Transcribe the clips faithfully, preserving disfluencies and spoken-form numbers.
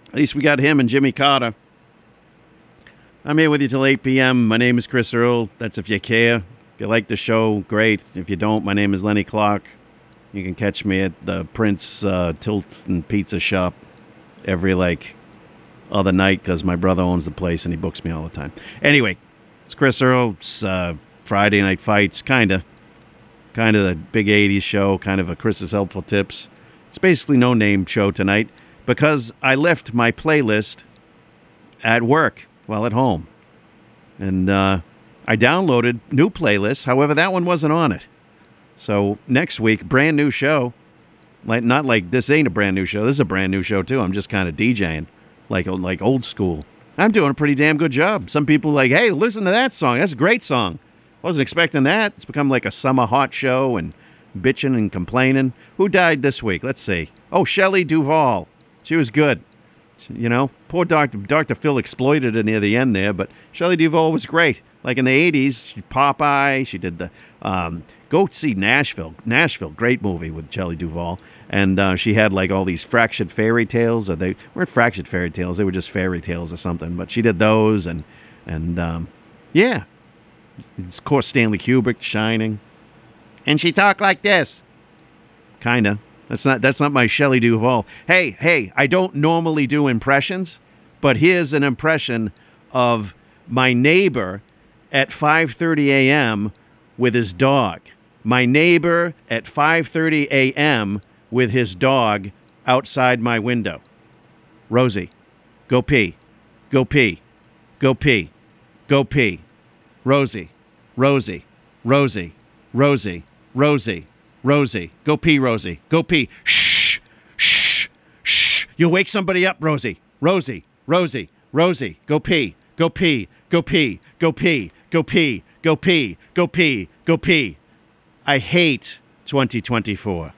At least we got him and Jimmy Carter. I'm here with you till eight p.m. My name is Chris Earl. That's if you care. If you like the show, great. If you don't, my name is Lenny Clark. You can catch me at the Prince uh, Tilton Pizza Shop every, like, other night because my brother owns the place and he books me all the time. Anyway, it's Chris Earl. It's uh, Friday Night Fights, kind of. Kind of the big eighties show, kind of a Chris's Helpful Tips. It's basically no-name show tonight because I left my playlist at work while at home. And uh, I downloaded new playlists. However, that one wasn't on it. So next week, brand new show. Like not like this ain't a brand new show. This is a brand new show too. I'm just kind of DJing, like like old school. I'm doing a pretty damn good job. Some people are like, hey, listen to that song. That's a great song. Wasn't expecting that. It's become like a summer hot show and bitching and complaining. Who died this week? Let's see. Oh, Shelley Duvall. She was good. You know, poor Doctor Doctor Phil exploited her near the end there, but Shelley Duvall was great. Like in the eighties, she Popeye. She did the um, go see Nashville. Nashville, great movie with Shelley Duvall, and uh, she had like all these fractured fairy tales, or they weren't fractured fairy tales; they were just fairy tales or something. But she did those, and and um, yeah, of course Stanley Kubrick, Shining, and she talked like this, kinda. That's not that's not my Shelley Duvall. Hey, hey, I don't normally do impressions, but here's an impression of my neighbor at five thirty a.m. with his dog. My neighbor at five thirty a.m. with his dog outside my window. Rosie, go pee. Go pee. Go pee. Go pee. Rosie, Rosie, Rosie, Rosie, Rosie. Rosie, go pee, Rosie. Go pee. Shh, shh, shh. You'll wake somebody up, Rosie. Rosie, Rosie, Rosie, go pee. Go pee. Go pee. Go pee. Go pee. Go pee. Go pee. Go pee. I hate twenty twenty-four.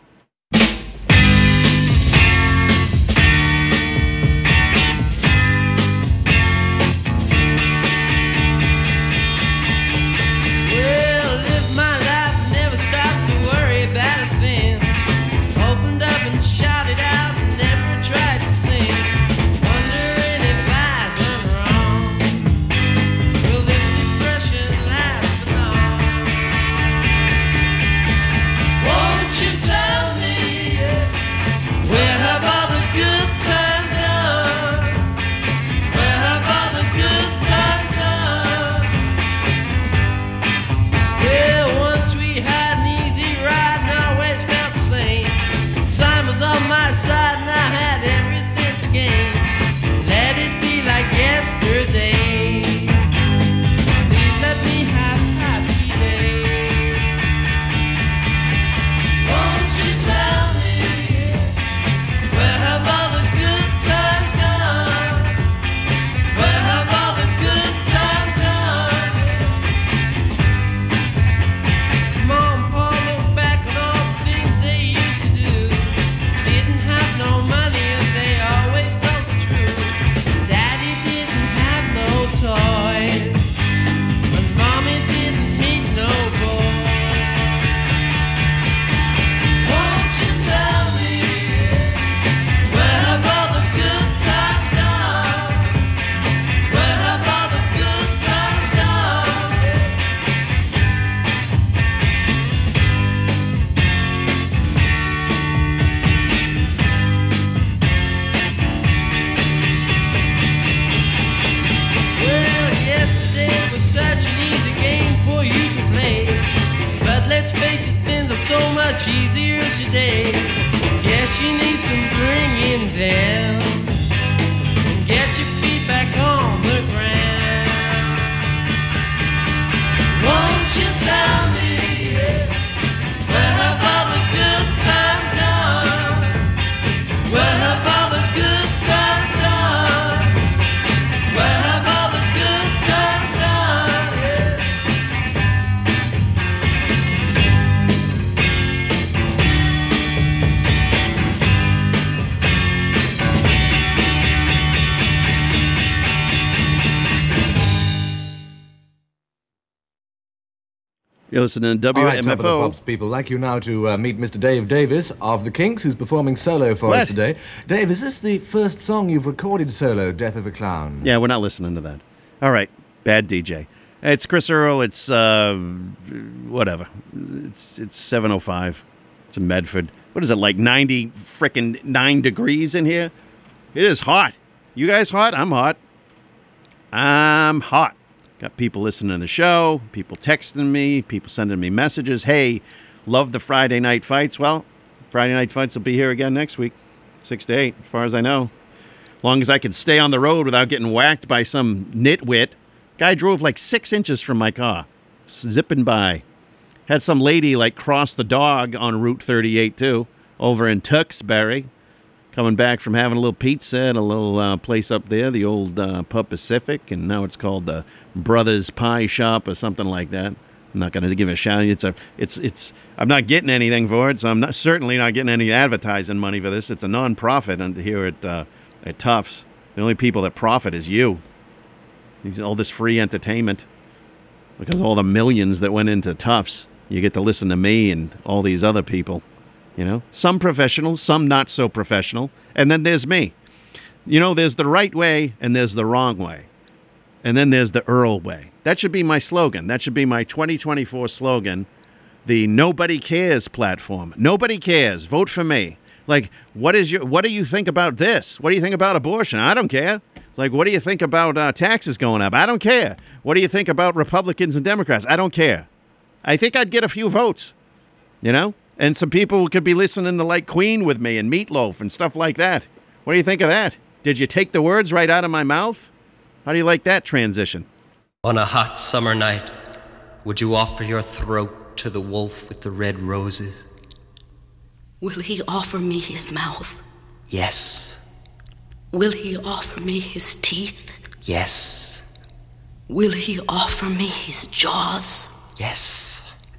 Easier today. Yes, you need some bringing down. Get your feet back on the ground. Won't you tell me where have all the good times gone? Where have all the good times gone? Where have all the good times gone? Yeah. You're listening to All right, top of the W M F O. pops, people. Like you now to uh, meet Mister Dave Davis of the Kinks, who's performing solo for What? us today. Dave, is this the first song you've recorded solo, Death of a Clown? Yeah, we're not listening to that. All right, bad D J. It's Chris Earl. It's uh, whatever. It's it's seven oh five. It's in Medford. What is it, like ninety frickin' nine degrees in here? It is hot. You guys hot? I'm hot. I'm hot. Got people listening to the show, people texting me, people sending me messages. Hey, love the Friday night fights. Well, Friday night fights will be here again next week, six to eight, as far as I know. As long as I can stay on the road without getting whacked by some nitwit. Guy drove like six inches from my car, zipping by. Had some lady like cross the dog on Route thirty-eight too, over in Tewksbury. Coming back from having a little pizza at a little uh, place up there, the old uh, Pub Pacific, and now it's called the Brothers Pie Shop or something like that. I'm not going to give it a shout. It's a, it's, it's. I'm not getting anything for it, so I'm not certainly not getting any advertising money for this. It's a non-profit and here at uh, at Tufts. The only people that profit is you. These all this free entertainment because all the millions that went into Tufts. You get to listen to me and all these other people. You know, some professional, some not so professional. And then there's me. You know, there's the right way and there's the wrong way. And then there's the Earl way. That should be my slogan. That should be my twenty twenty-four slogan. The Nobody Cares platform. Nobody cares. Vote for me. Like, what is your, what do you think about this? What do you think about abortion? I don't care. It's like, what do you think about uh, taxes going up? I don't care. What do you think about Republicans and Democrats? I don't care. I think I'd get a few votes, you know? And some people could be listening to like Queen with me and Meatloaf and stuff like that. What do you think of that? Did you take the words right out of my mouth? How do you like that transition? On a hot summer night, would you offer your throat to the wolf with the red roses? Will he offer me his mouth? Yes. Will he offer me his teeth? Yes. Will he offer me his jaws? Yes.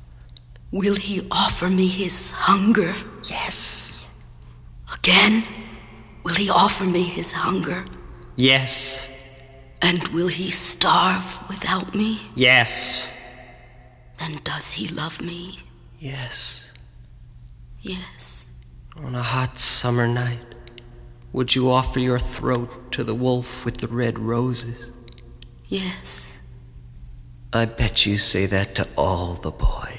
Will he offer me his hunger? Yes. Again? Will he offer me his hunger? Yes. And will he starve without me? Yes. Then does he love me? Yes. Yes. On a hot summer night, would you offer your throat to the wolf with the red roses? Yes. I bet you say that to all the boys.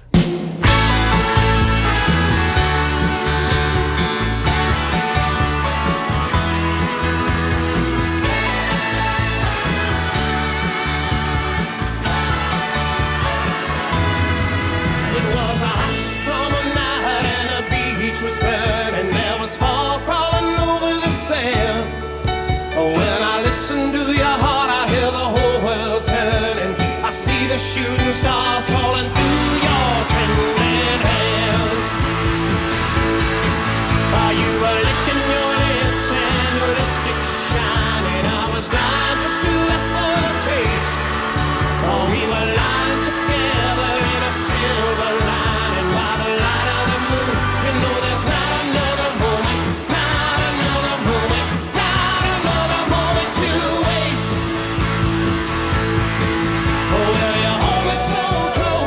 Shooting stars falling through your trembling hands. While you were licking your lips and your lipstick shining, I was dying just to ask for a taste. Oh, we were lying together in a silver lining by the light of the moon. You know there's not another moment, not another moment, not another moment to waste. Oh, well, you're always so close.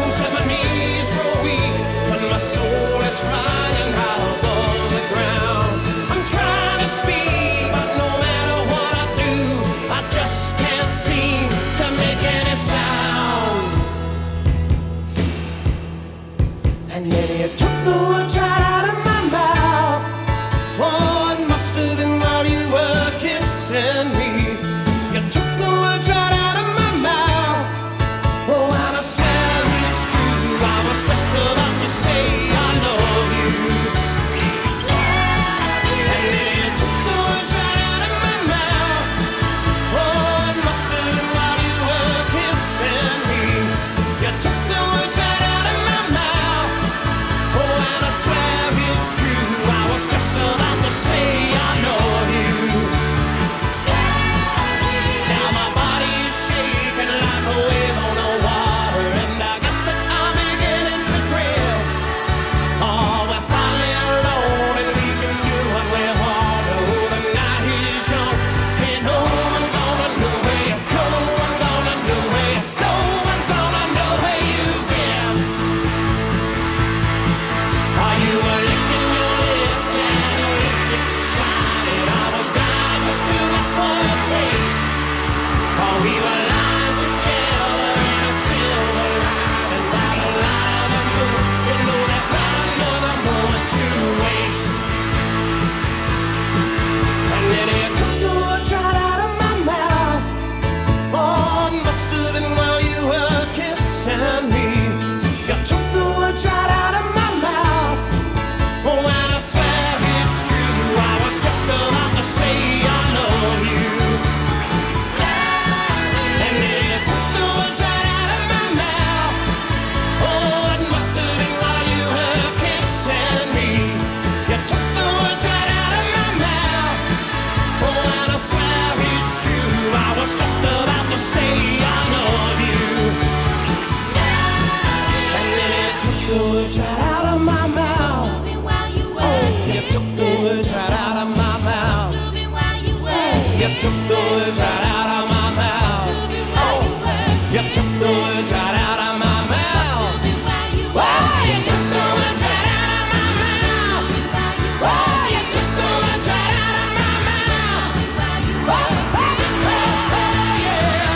took the words right out of my mouth. Oh, you took the words right out of my mouth. Oh, you took the words right out of my mouth. Oh, you took the words right out of my mouth. Oh, oh, oh, yeah.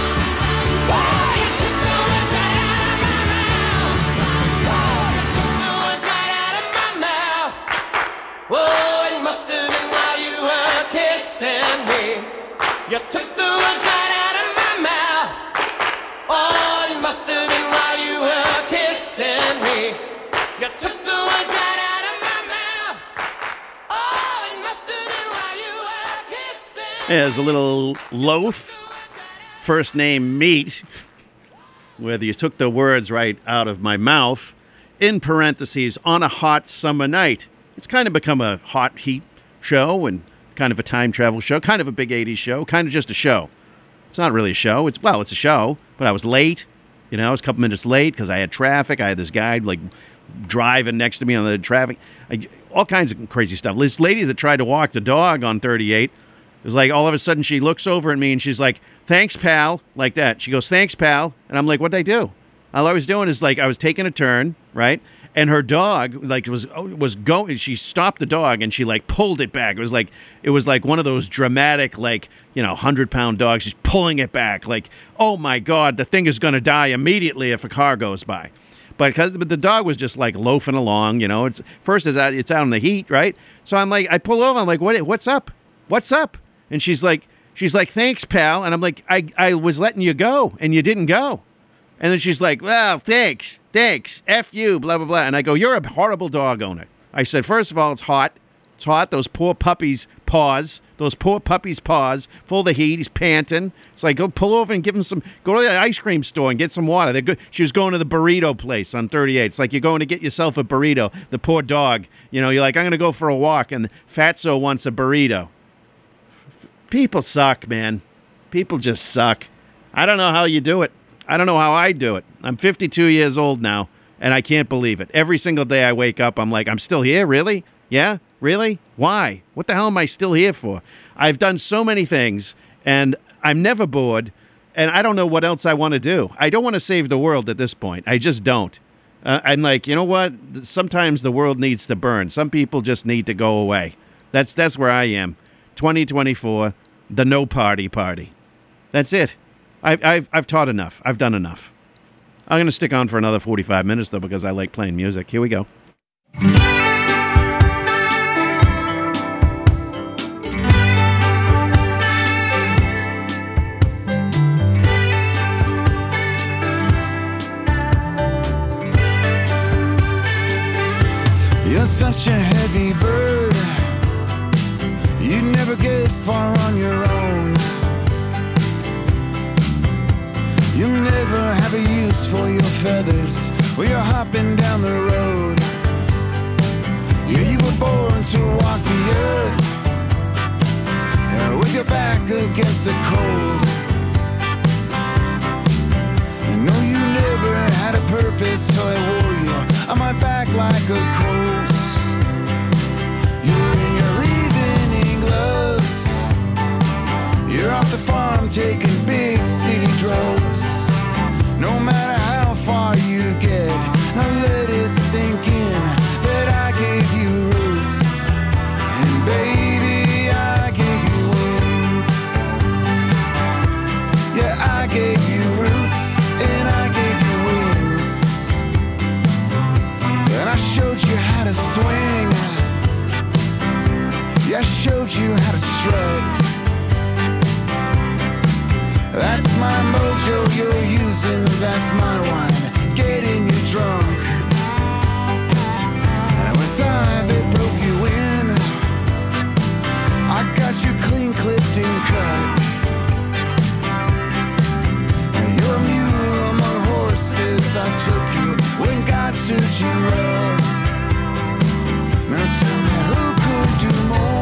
Oh, you took the words right out of my mouth. Oh, you took the words right out of my mouth. Oh, it must have been while you were kissing me. You took the words right out of my mouth. Oh, it must have been while you were kissing me. You took the words right out of my mouth. Oh, it must have been while you were kissing me. There's a little loaf, first name Meat, whether you took the words right out of my mouth, in parentheses, on a hot summer night. It's kind of become a hot heat show and kind of a time travel show, kind of a big eighties show, kind of just a show. It's not really a show. It's well, it's a show, but I was late. You know, I was a couple minutes late because I had traffic. I had this guy like driving next to me on the traffic. I, all kinds of crazy stuff. This lady that tried to walk the dog on thirty-eight, it was like all of a sudden she looks over at me and she's like, "Thanks, pal," like that. She goes, "Thanks, pal," and I'm like, "What'd I do?" All I was doing is like I was taking a turn, right? And her dog, like, was was going. She stopped the dog and she like pulled it back. It was like it was like one of those dramatic, like, you know, hundred pound dogs. She's pulling it back, like, oh my god, the thing is going to die immediately if a car goes by. But because but the dog was just like loafing along, you know. It's first is out, it's out in the heat, right? So I'm like, I pull over. I'm like, what? What's up? What's up? And she's like, she's like, "Thanks, pal." And I'm like, I I was letting you go and you didn't go. And then she's like, "Well, thanks, thanks, F you, blah, blah, blah." And I go, "You're a horrible dog owner." I said, "First of all, it's hot. It's hot. Those poor puppies' paws, those poor puppies' paws, full of the heat. He's panting. It's like, go pull over and give him some, go to the ice cream store and get some water." They're good. She was going to the burrito place on thirty-eight. It's like you're going to get yourself a burrito. The poor dog, you know, you're like, "I'm going to go for a walk," and Fatso wants a burrito. People suck, man. People just suck. I don't know how you do it. I don't know how I do it. I'm fifty-two years old now, and I can't believe it. Every single day I wake up, I'm like, I'm still here? Really? Yeah? Really? Why? What the hell am I still here for? I've done so many things, and I'm never bored, and I don't know what else I want to do. I don't want to save the world at this point. I just don't. Uh, I'm like, you know what? Sometimes the world needs to burn. Some people just need to go away. That's, that's where I am. twenty twenty-four, the no party party. That's it. I've, I've, I've taught enough. I've done enough. I'm going to stick on for another forty-five minutes, though, because I like playing music. Here we go. You're such a heavy bird. You'd never get far on your own. You'll never have a use for your feathers while you're hopping down the road. Yeah, you were born to walk the earth, yeah, with your back against the cold. And no, you never had a purpose till I wore you on my back like a coat. You're in your evening gloves. You're off the farm taking big city drugs. No matter how far you get, now let it sink in that I gave you roots. And baby, I gave you wings. Yeah, I gave you roots and I gave you wings. And I showed you how to swing. Yeah, I showed you how to strut. That's my mojo you're using, that's my wine, getting you drunk. And it was I that broke you in. I got you clean clipped and cut. And you're a mule among horses, I took you when God stood you up. Now tell me who could do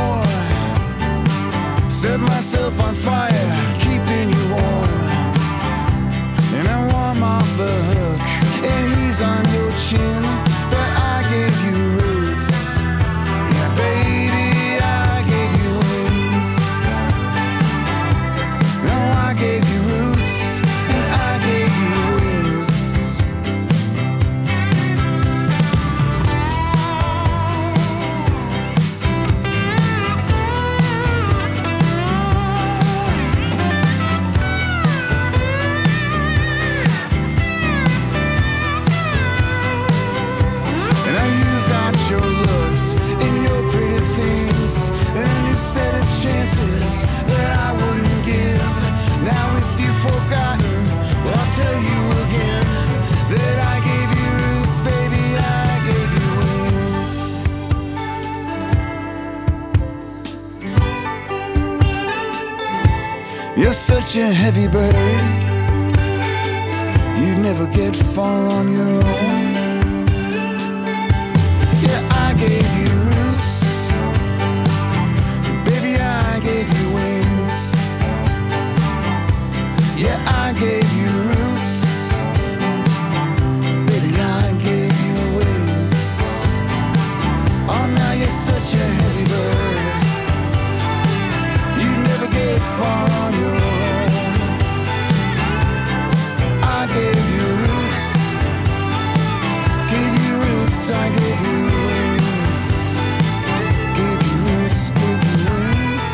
more? Set myself on fire, keeping you warm. And I warm off the hook, and he's on your chin. But I gave you roots. Yeah, baby, I gave you wings. You're such a heavy bird. You never get far on your own. Yeah, I gave you roots. Baby, I gave you wings. Yeah, I gave you roots. Baby, I gave you wings. Oh, now you're such a heavy bird. You never get far on your own. I gave you roots. Gave you roots, I gave you wings. Gave you roots, gave you wings.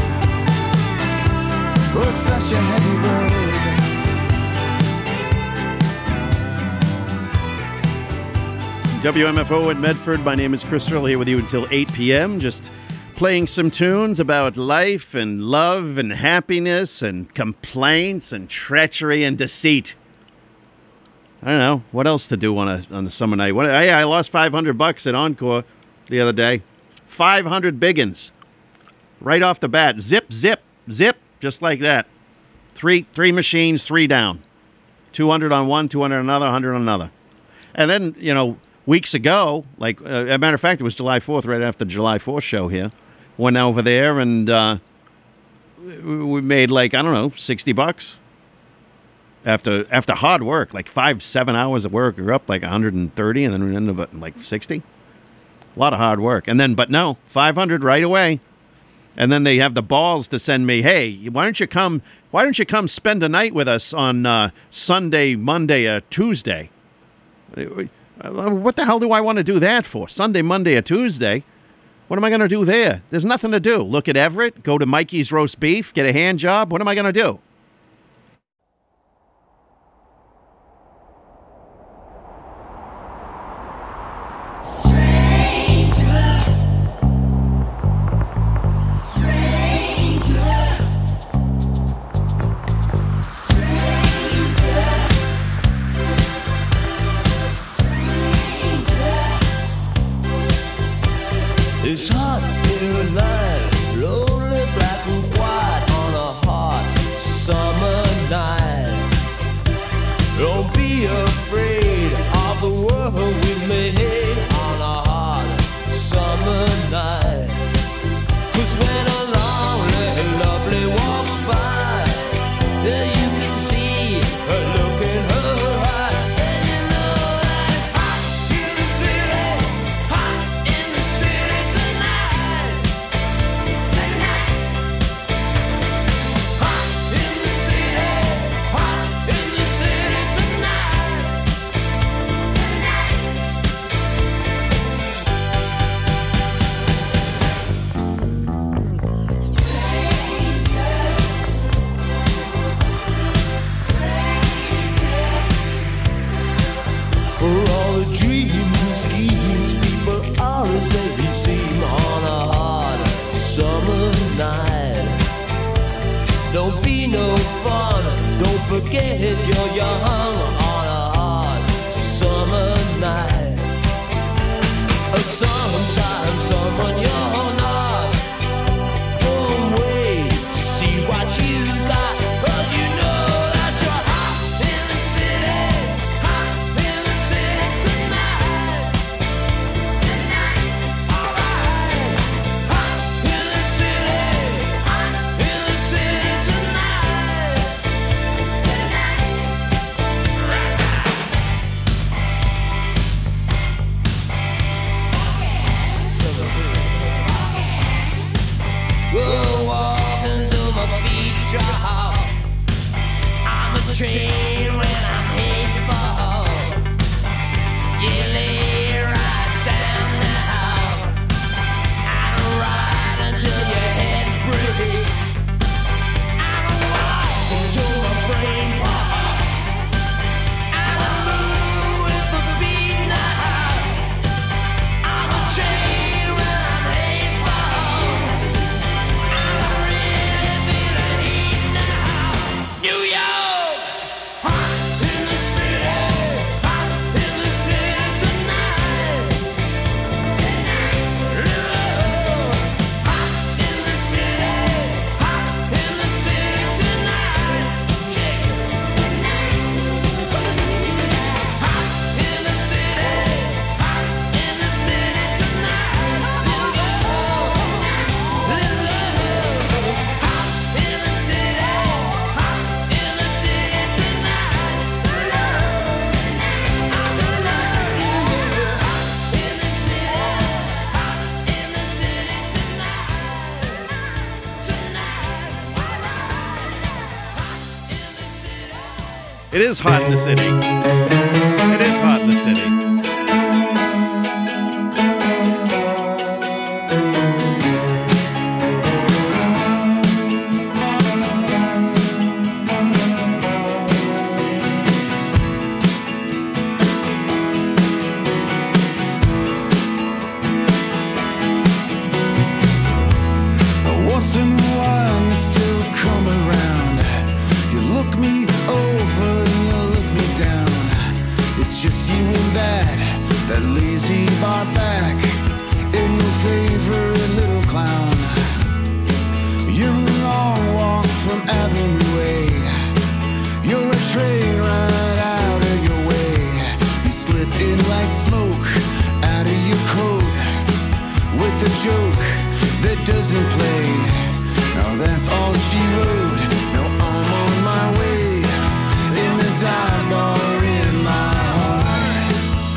Oh, such a heavy bird. W M F O in Medford. My name is Chris Earl, here with you until eight p.m. Just playing some tunes about life and love and happiness and complaints and treachery and deceit. I don't know what else to do on a on a summer night. What, I, I lost five hundred bucks at Encore the other day. five hundred biggins right off the bat. Zip, zip, zip, just like that. Three three machines, three down. two hundred on one, two hundred on another, one hundred on another. And then, you know, weeks ago, like, uh, as a matter of fact, it was July fourth, right after the July fourth show here. Went over there and uh, we made like, I don't know, sixty bucks. After after hard work, like five, seven hours of work, we were up like one hundred thirty and then we ended up at like sixty. A lot of hard work. And then, but no, five hundred right away. And then they have the balls to send me, hey, why don't you come, why don't you come spend a night with us on uh, Sunday, Monday, or Tuesday? What the hell do I want to do that for? Sunday, Monday, or Tuesday? What am I going to do there? There's nothing to do. Look at Everett, go to Mikey's Roast Beef, get a hand job. What am I going to do? It's hot in the night, lonely black and white on a hot It is hot in the city. It is hot in the city. Once in a while you still come around. You look me over, you look me down. It's just you and that, that lazy bar back in your favorite little clown. You're a long walk from Avenue A. You're a train right out of your way. You slip in like smoke out of your coat with a joke that doesn't play. Now that's all she wrote. Now I'm on my way in the dive bar in my heart.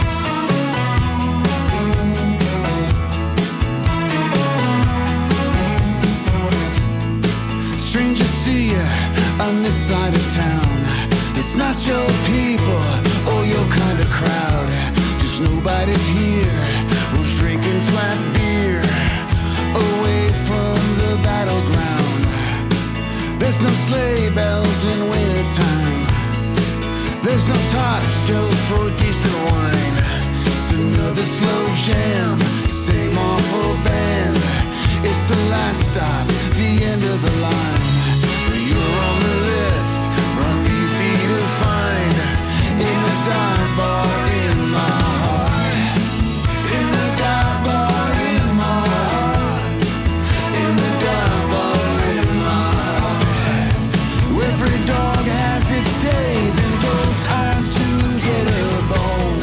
Strangers see ya on this side of town. It's not your people or your kind of crowd. Just nobody's here who's drinking flat beer away from the battleground. There's no sleigh bells in wintertime. There's no top shelf for decent wine. It's another slow jam, same awful band. It's the last stop, the end of the line. You're on the list, run easy to find. In the dive bar in my heart. In the dive bar in my heart. In the dive bar in my heart. Every dog has its day, then don't time to get a bone.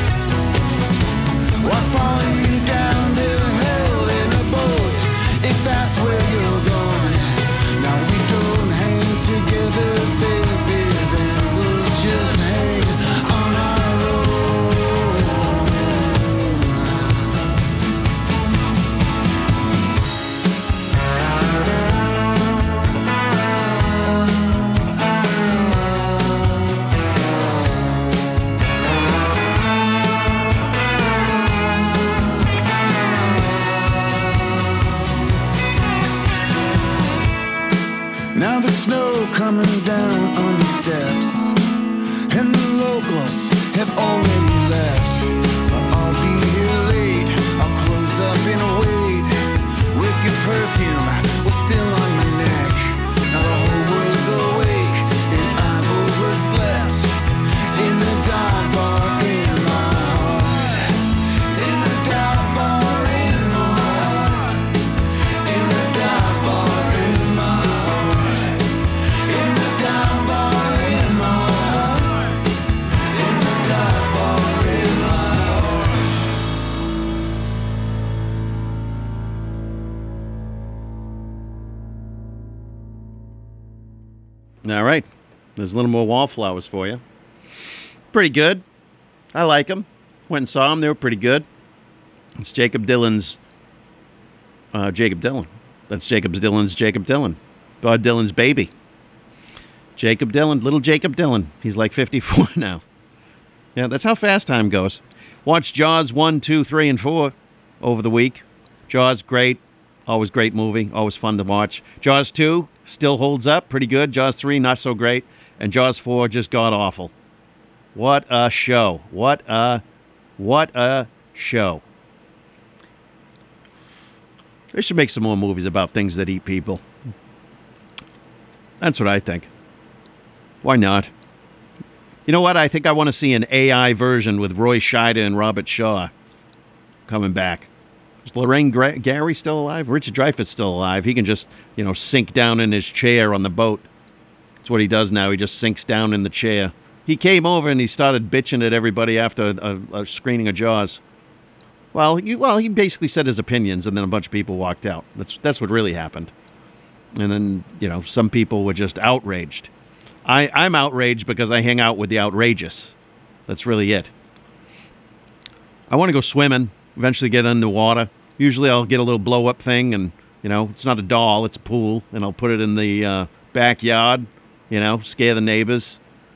Why follow you down to hell in a boat if that's where you're going? Now we don't hang together, baby, then we'll just hang on our own. Now the snow coming down on the steps, and the locals have already left. But I'll be here late, I'll close up and wait. With your perfume, we're still on my neck. Now the whole world's awake, and I've overslept. In the dive bar in my heart. In the dive bar in my heart. In the dive bar in my heart. In the dive bar in my heart. In the dive bar in my heart. All right. There's a little more Wallflowers for you. Pretty good. I like them. Went and saw them. They were pretty good. It's Jacob Dylan's... Uh, Jacob Dylan. That's Jacob Dylan's Jacob Dylan. Bob Dylan's baby. Jacob Dylan. Little Jacob Dylan. He's like fifty-four now. Yeah, that's how fast time goes. Watched Jaws one, two, three, and four over the week. Jaws, great. Always great movie. Always fun to watch. Jaws two still holds up. Pretty good. Jaws three, not so great. And Jaws four just god-awful. What a show. What a, what a show. They should make some more movies about things that eat people. That's what I think. Why not? You know what? I think I want to see an A I version with Roy Scheider and Robert Shaw coming back. Is Lorraine Gra- Gary still alive? Richard Dreyfuss still alive. He can just, you know, sink down in his chair on the boat. That's what he does now. He just sinks down in the chair. He came over and he started bitching at everybody after a, a screening of Jaws. Well, he, well, he basically said his opinions, and then a bunch of people walked out. That's that's what really happened. And then, you know, some people were just outraged. I, I'm outraged because I hang out with the outrageous. That's really it. I want to go swimming, eventually get in the water. Usually I'll get a little blow-up thing, and, you know, it's not a doll, it's a pool, and I'll put it in the uh, backyard, you know, scare the neighbors.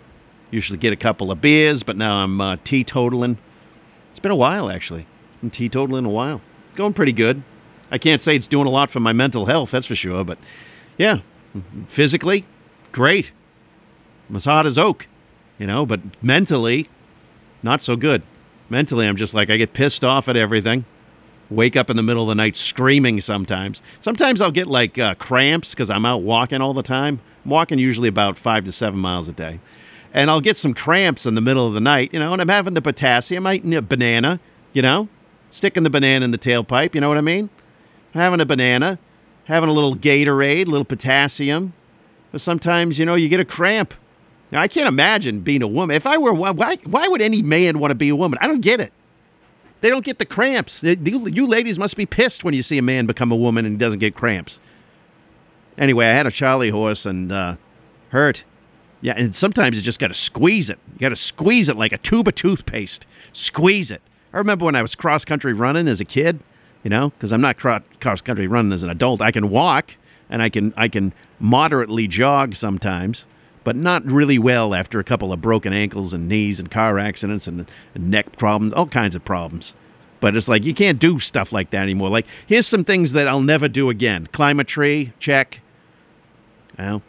Usually get a couple of beers, but now I'm uh, teetotaling. It's been a while, actually. I'm teetotaling a while. It's going pretty good. I can't say it's doing a lot for my mental health, that's for sure, but yeah, physically, great. I'm as hot as oak, you know, but mentally, not so good. Mentally, I'm just like, I get pissed off at everything. Wake up in the middle of the night screaming sometimes. Sometimes I'll get like uh, cramps because I'm out walking all the time. I'm walking usually about five to seven miles a day. And I'll get some cramps in the middle of the night, you know, and I'm having the potassium, I eat a banana, you know, sticking the banana in the tailpipe, you know what I mean? Having a banana, having a little Gatorade, a little potassium. But sometimes, you know, you get a cramp. Now, I can't imagine being a woman. If I were, why, why would any man want to be a woman? I don't get it. They don't get the cramps. They, you ladies must be pissed when you see a man become a woman and he doesn't get cramps. Anyway, I had a Charlie horse and uh, hurt. Yeah, and sometimes you just got to squeeze it. You got to squeeze it like a tube of toothpaste. Squeeze it. I remember when I was cross-country running as a kid, you know, because I'm not cro- cross-country running as an adult. I can walk, and I can I can moderately jog sometimes, but not really well after a couple of broken ankles and knees and car accidents and, and neck problems, all kinds of problems. But it's like you can't do stuff like that anymore. Like, here's some things that I'll never do again. Climb a tree, check. Well,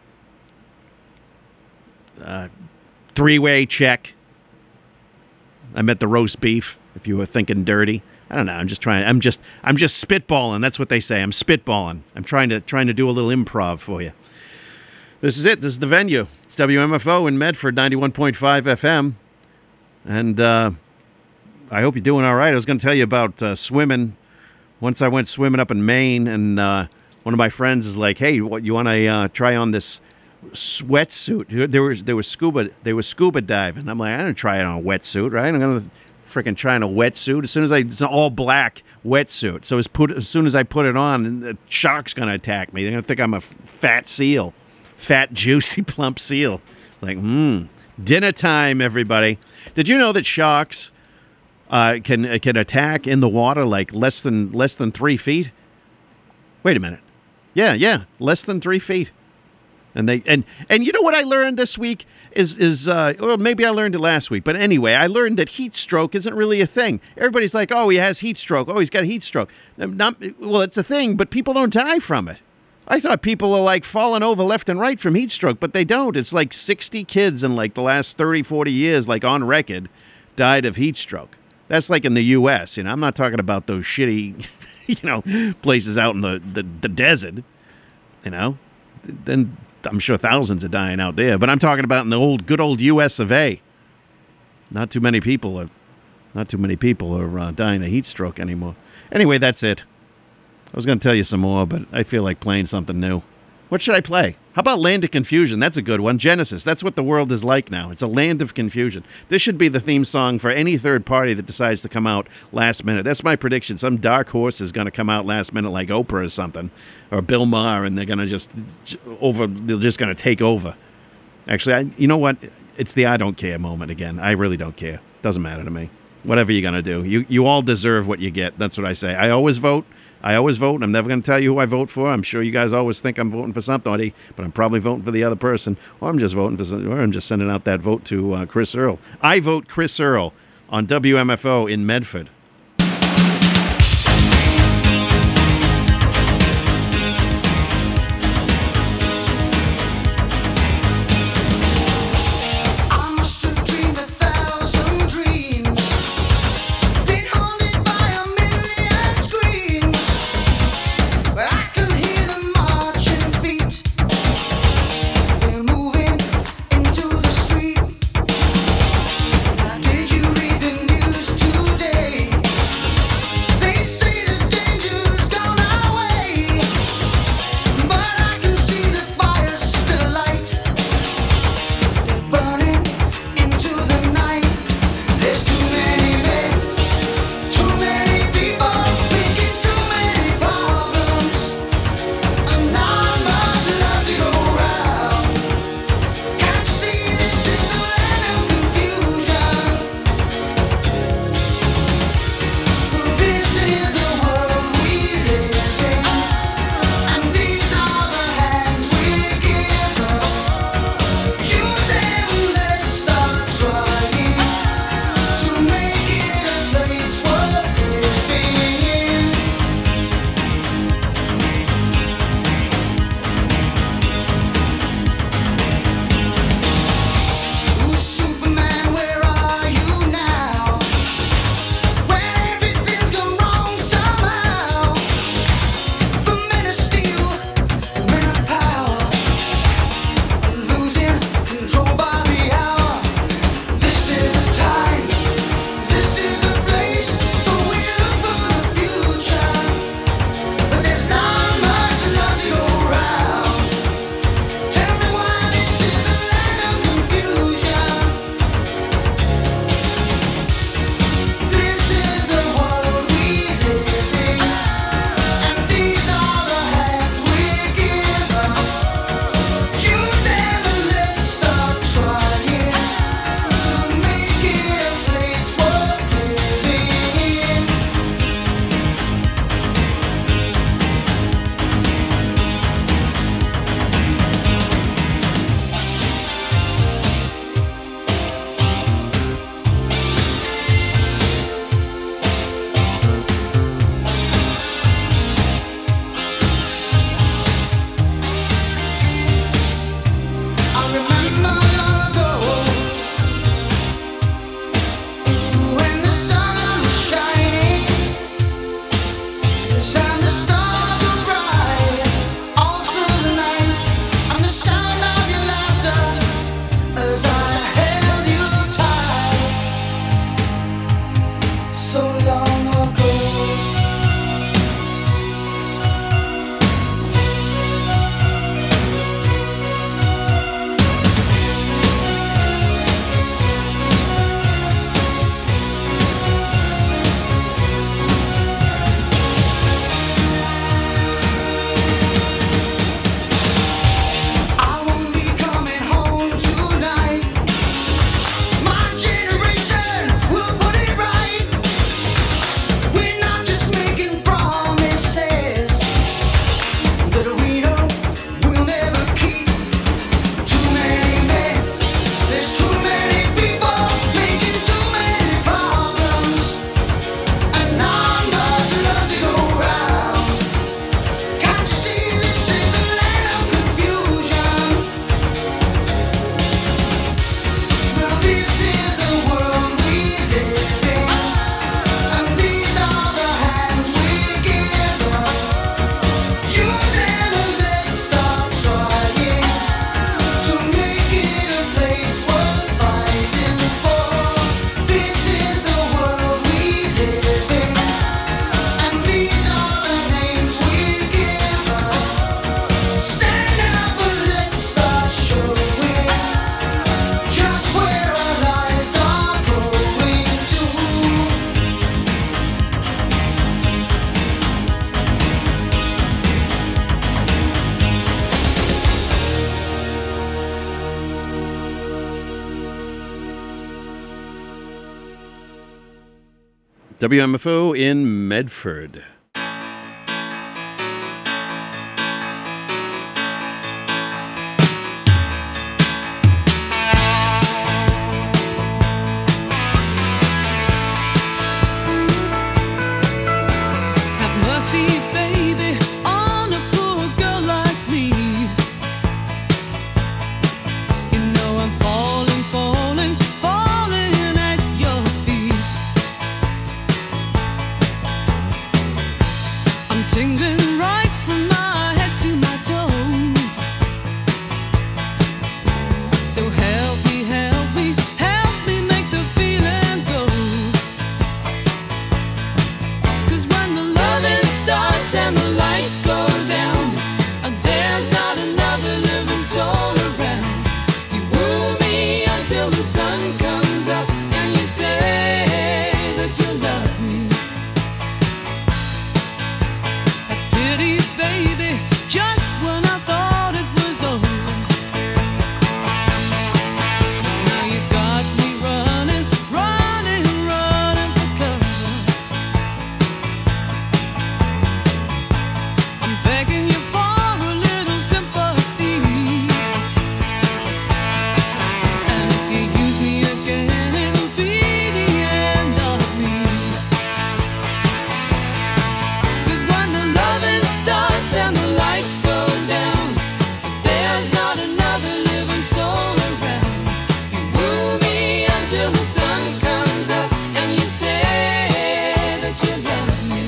Uh, three-way check. I meant the roast beef, if you were thinking dirty. I don't know. I'm just trying. I'm just. I'm just spitballing. That's what they say. I'm spitballing. I'm trying to trying to do a little improv for you. This is it. This is the venue. It's W M F O in Medford, ninety-one point five F M, and uh, I hope you're doing all right. I was going to tell you about uh, swimming. Once I went swimming up in Maine, and uh, one of my friends is like, "Hey, what you want to uh, try on this sweatsuit?" There was there was scuba they were scuba diving. I'm like, I don't try it on a wetsuit, right? I'm gonna freaking try on a wetsuit. As soon as I it's an all black wetsuit. So as put as soon as I put it on, the shark's gonna attack me. They're gonna think I'm a f- fat seal, fat juicy plump seal. It's like, hmm, dinner time, everybody. Did you know that sharks uh, can uh, can attack in the water like less than less than three feet? Wait a minute. Yeah, yeah, less than three feet. And they and and you know what I learned this week is is uh, well, maybe I learned it last week, but anyway, I learned that heat stroke isn't really a thing. Everybody's like, oh, he has heat stroke. Oh, he's got heat stroke. Not, well, it's a thing, but people don't die from it. I thought people are like falling over left and right from heat stroke, but they don't. It's like sixty kids in like the last thirty, forty years, like on record, died of heat stroke. That's like in the U S. You know, I'm not talking about those shitty, you know, places out in the, the, the desert. You know, then. I'm sure thousands are dying out there, but I'm talking about in the old, good old U S of A. Not too many people are, not too many people are uh, dying of heat stroke anymore. Anyway, that's it. I was going to tell you some more, but I feel like playing something new. What should I play? How about Land of Confusion? That's a good one. Genesis. That's what the world is like now. It's a land of confusion. This should be the theme song for any third party that decides to come out last minute. That's my prediction. Some dark horse is going to come out last minute like Oprah or something, or Bill Maher, and they're going to just over. They're just going to take over. Actually, I, you know what? It's the I don't care moment again. I really don't care. Doesn't matter to me. Whatever you're going to do. You, you all deserve what you get. That's what I say. I always vote. I always vote, and I'm never going to tell you who I vote for. I'm sure you guys always think I'm voting for somebody, but I'm probably voting for the other person, or I'm just voting for, some, or I'm just sending out that vote to uh, Chris Earl. I vote Chris Earl on W M F O in Medford. I must have dreamed a thousand dreams, been haunted by a million screams, but I can hear them marching feet. They're moving into the street. Now, did you read the news today? W M F O in Medford. Have mercy, baby, on a poor girl like me. You know I'm falling, falling, falling at your feet. I'm tingling right from my head to my toes. So help me, help me, help me make the feeling go. 'Cause when the loving starts and the lights go down, and there's not another living soul around, you woo me until the sun comes up, and you say that you love me. I pity, baby, just when I thought it was over. Now you got me running, running, running for cover. I'm begging you for a little sympathy. And if you use me again, it'll be the end of me. 'Cause when the loving starts and the lights go down, there's not another living soul around. You woo me until the sun comes up, and you say that you love me.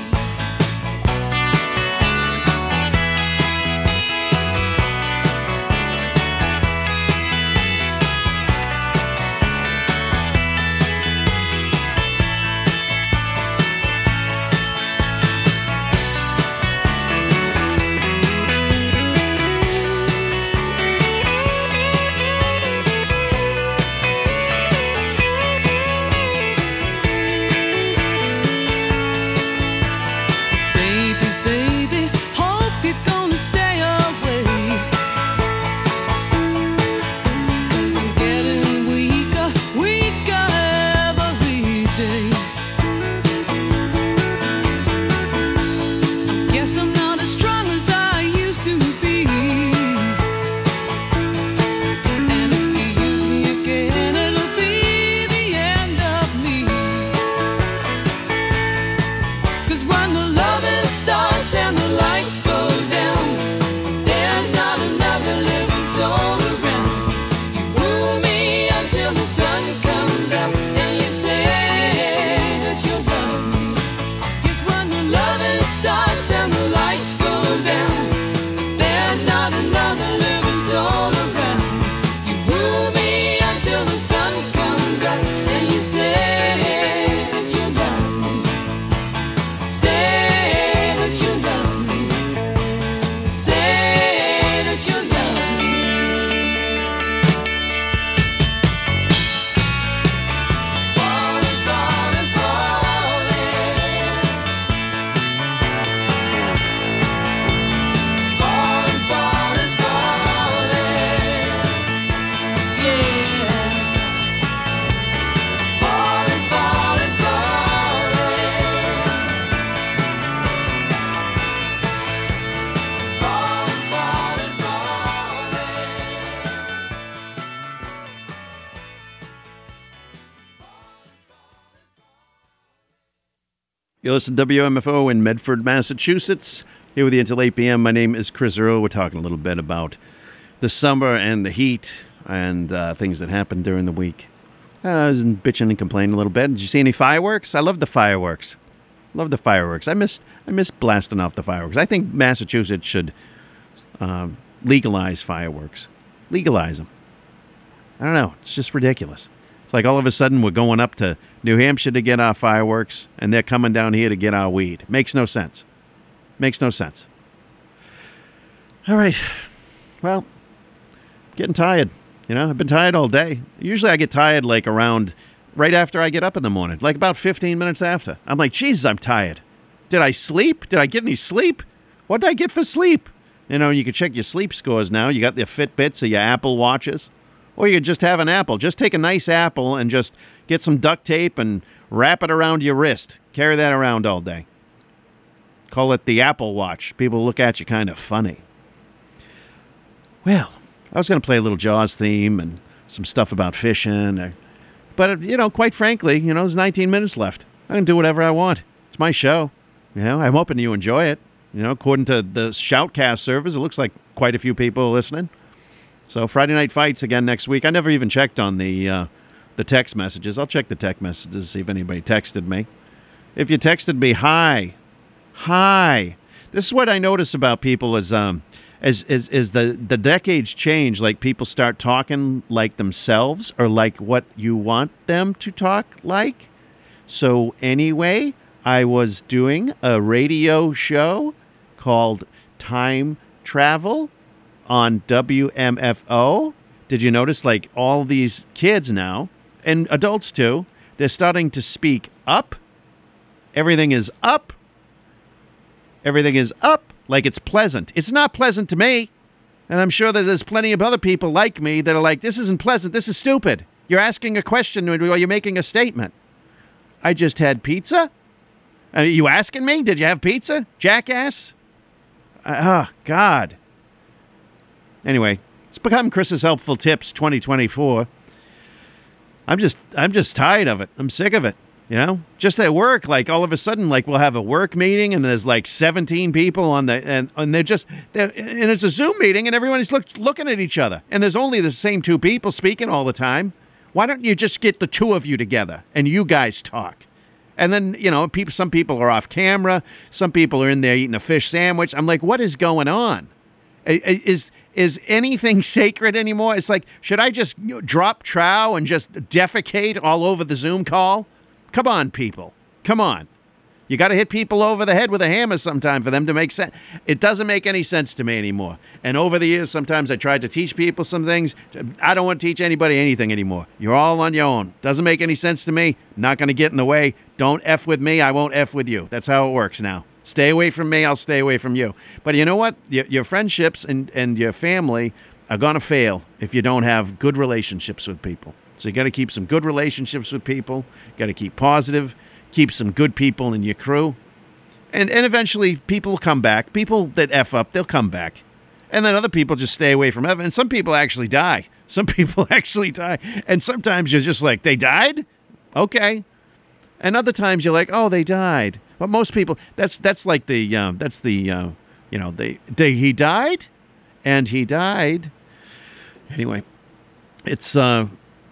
Baby, baby, hope you're gonna stay away. 'Cause I'm getting weaker, weaker every day. I guess I'm not as strong as I used to be. And if you use me again, it'll be the end of me. 'Cause when the loving starts and the lights go down, there's not another living soul around. You woo me until the sun comes up, and you say that you love me. Yes, when the loving starts and the lights go down, there's not another living soul around. You woo me until the sun comes up, and you say that you love me. Say that you love me. Say that you love me. Falling, falling, falling. Falling, falling, falling. Yeah. Falling, falling, falling. Falling, falling, falling. You listen to W M F O in Medford, Massachusetts. Here with you until eight p.m. My name is Chris Earl. We're talking a little bit about the summer and the heat and uh, things that happened during the week. Uh, I was bitching and complaining a little bit. Did you see any fireworks? I love the fireworks. Love the fireworks. I miss I miss blasting off the fireworks. I think Massachusetts should um, legalize fireworks. Legalize them. I don't know. It's just ridiculous. It's like all of a sudden we're going up to New Hampshire to get our fireworks, and they're coming down here to get our weed. Makes no sense. Makes no sense. All right. Well, getting tired. You know, I've been tired all day. Usually I get tired like around right after I get up in the morning, like about fifteen minutes after. I'm like, Jesus, I'm tired. Did I sleep? Did I get any sleep? What did I get for sleep? You know, you can check your sleep scores now. You got your Fitbits or your Apple Watches. Or you could just have an apple. Just take a nice apple and just get some duct tape and wrap it around your wrist. Carry that around all day. Call it the Apple Watch. People look at you kind of funny. Well, I was going to play a little Jaws theme and some stuff about fishing. Or, but, you know, quite frankly, you know, there's nineteen minutes left. I can do whatever I want. It's my show. You know, I'm hoping you enjoy it. You know, according to the Shoutcast servers, it looks like quite a few people are listening. So Friday Night Fights again next week. I never even checked on the uh, the text messages. I'll check the text messages, see if anybody texted me. If you texted me, hi. Hi. This is what I notice about people is um as is is the the decades change, like people start talking like themselves or like what you want them to talk like. So anyway, I was doing a radio show called Time Travel on W M F O. Did you notice, like, all these kids now, and adults too, they're starting to speak up. Everything is up. Everything is up like it's pleasant. It's not pleasant to me. And I'm sure that there's plenty of other people like me that are like, this isn't pleasant. This is stupid. You're asking a question while you're making a statement. I just had pizza. Are you asking me? Did you have pizza? Jackass? Uh, oh, God. Anyway, it's become Chris's Helpful Tips twenty twenty-four. I'm just, I'm just tired of it. I'm sick of it. You know, just at work, like all of a sudden, like we'll have a work meeting and there's like seventeen people on the, and, and they're just, they're, and it's a Zoom meeting and everyone's look, looking at each other. And there's only the same two people speaking all the time. Why don't you just get the two of you together and you guys talk? And then, you know, people, some people are off camera. Some people are in there eating a fish sandwich. I'm like, what is going on? Is is anything sacred anymore? It's like, should I just drop trow and just defecate all over the Zoom call? Come on, people. Come on. You got to hit people over the head with a hammer sometime for them to make sense. It doesn't make any sense to me anymore. And over the years, sometimes I tried to teach people some things. I don't want to teach anybody anything anymore. You're all on your own. Doesn't make any sense to me. Not going to get in the way. Don't F with me. I won't F with you. That's how it works now. Stay away from me. I'll stay away from you. But you know what? Your, your friendships and, and your family are going to fail if you don't have good relationships with people. So you got to keep some good relationships with people. Got to keep positive. Keep some good people in your crew. And and eventually people will come back. People that F up, they'll come back. And then other people just stay away from heaven. And some people actually die. Some people actually die. And sometimes you're just like, they died? Okay. And other times you're like, oh, they died. But most people, that's that's like the, uh, that's the, uh, you know, they, they, he died and he died. Anyway, it's, uh,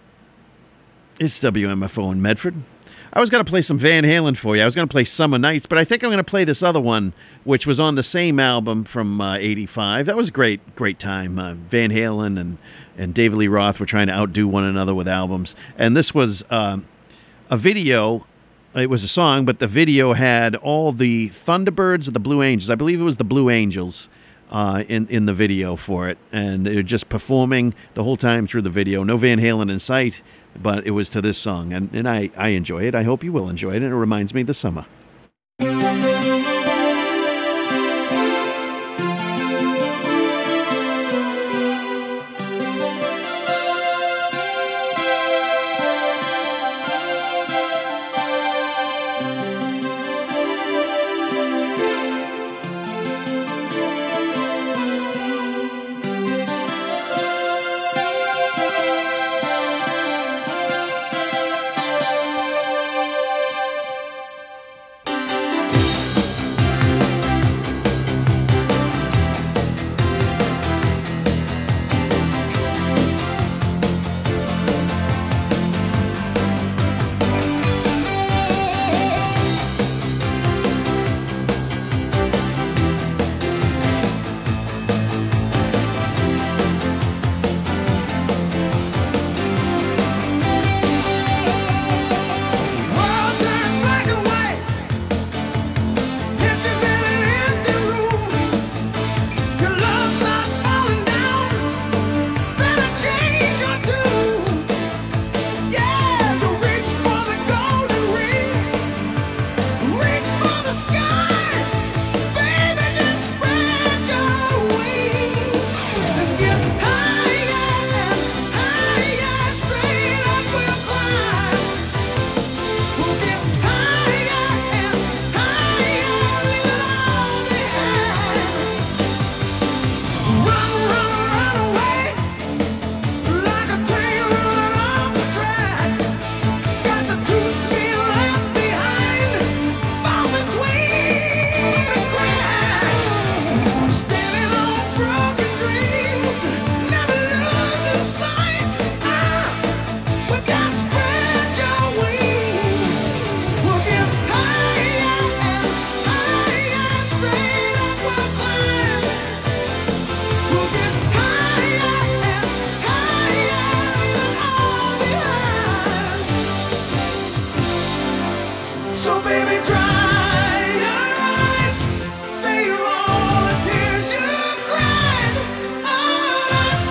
it's W M F O in Medford. I was going to play some Van Halen for you. I was going to play Summer Nights, but I think I'm going to play this other one, which was on the same album from uh, eighty-five. That was a great, great time. Uh, Van Halen and, and David Lee Roth were trying to outdo one another with albums. And this was uh, a video. It was a song, but the video had all the Thunderbirds of the Blue Angels. I believe it was the Blue Angels uh, in, in the video for it. And they were just performing the whole time through the video. No Van Halen in sight. But it was to this song, and, and I, I enjoy it. I hope you will enjoy it, and it reminds me of the summer. never lose your sight. Ah, we just spread your wings. We'll get higher and higher, straight up we'll climb. We'll get higher and higher, leaving all behind. So baby, dry your eyes, save all the tears you've cried. All our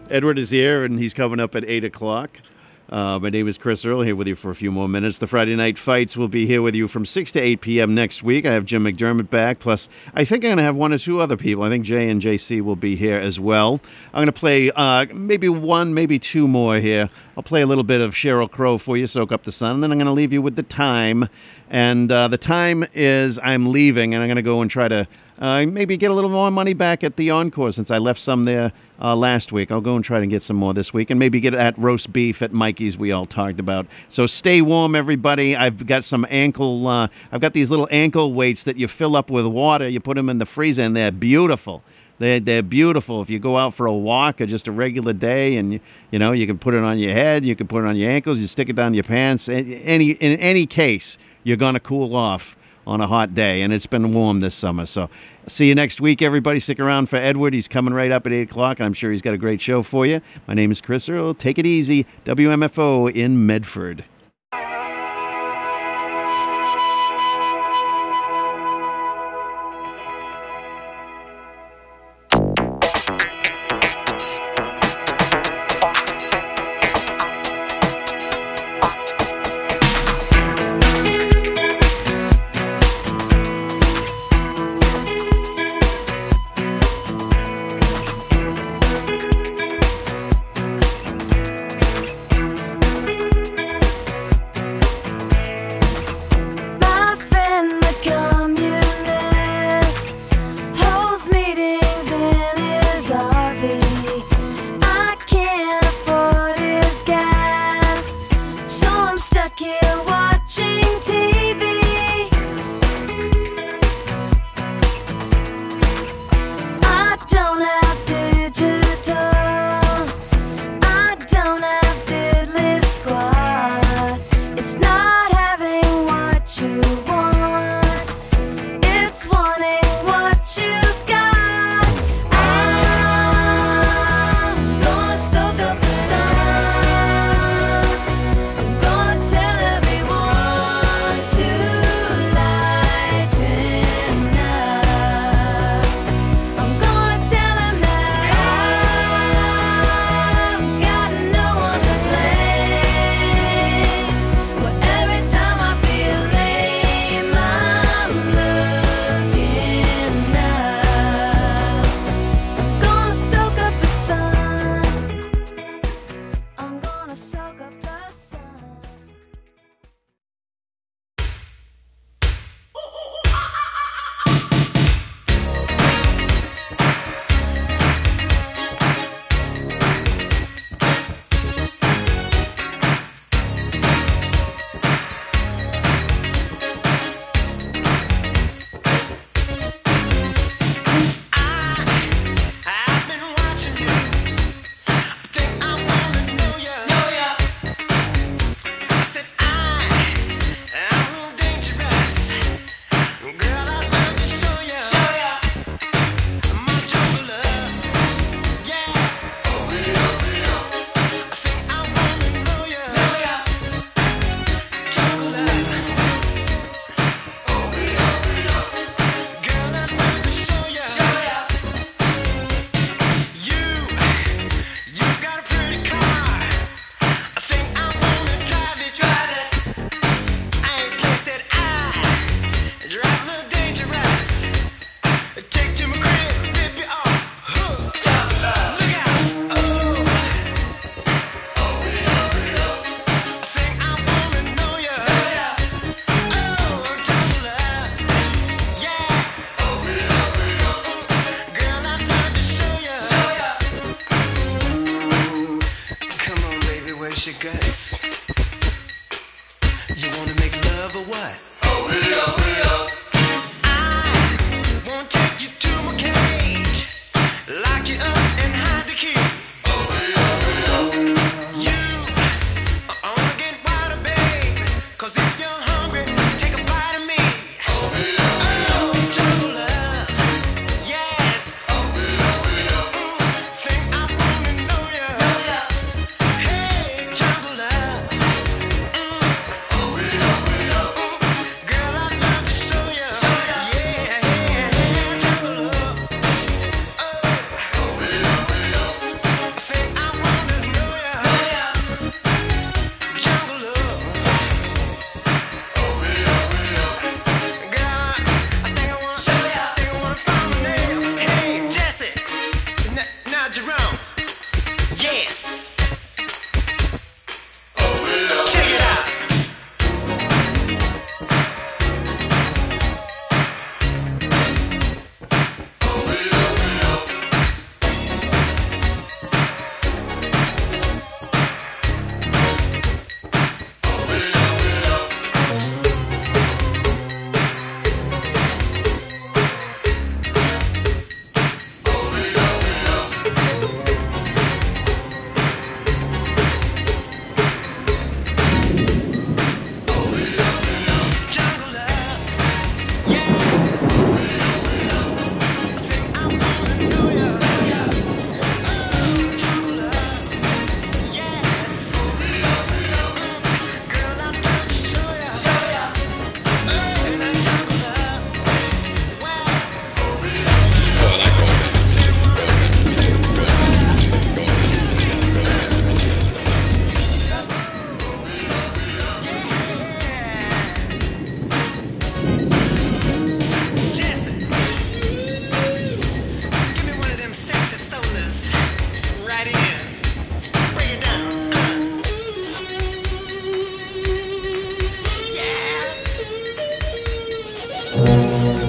Edward is here, and he's coming up at eight o'clock. Uh, my name is Chris Earl, here with you for a few more minutes. The Friday Night Fights will be here with you from six to eight p.m. next week. I have Jim McDermott back, plus I think I'm going to have one or two other people. I think Jay and J C will be here as well. I'm going to play uh, maybe one, maybe two more here. I'll play a little bit of Sheryl Crow for you, Soak Up the Sun, and then I'm going to leave you with the time. And uh, the time is I'm leaving, and I'm going to go and try to uh, maybe get a little more money back at the Encore since I left some there uh, last week. I'll go and try to get some more this week, and maybe get that roast beef at Mikey's we all talked about. So stay warm, everybody. I've got some ankle, uh, I've got these little ankle weights that you fill up with water. You put them in the freezer, and they're beautiful. They're, they're beautiful. If you go out for a walk or just a regular day, and you, you know, you can put it on your head, you can put it on your ankles, you stick it down your pants. Any in any case, you're going to cool off on a hot day, and it's been warm this summer. So see you next week, everybody. Stick around for Edward. He's coming right up at eight o'clock, and I'm sure he's got a great show for you. My name is Chris Earl. Take it easy. W M F O in Medford.